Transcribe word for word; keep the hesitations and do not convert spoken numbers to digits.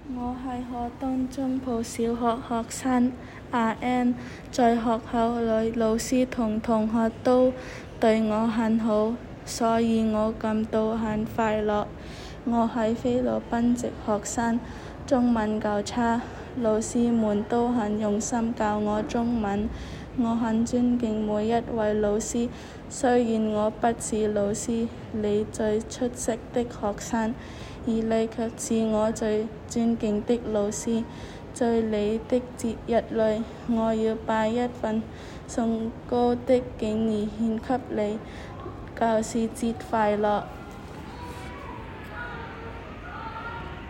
我係河東中埔小學學生阿 N， 在學校裏老師同同學都對我很好，所以我感到很快樂。我係菲律賓籍學生，中文較差，老師們都很用心教我中文。我很尊敬每一位老師，雖然我不是老師裏最出色的學生，而你卻是我最尊敬的老師。在你的節日裏，我要把一份崇高的敬意獻給你，教師節快樂。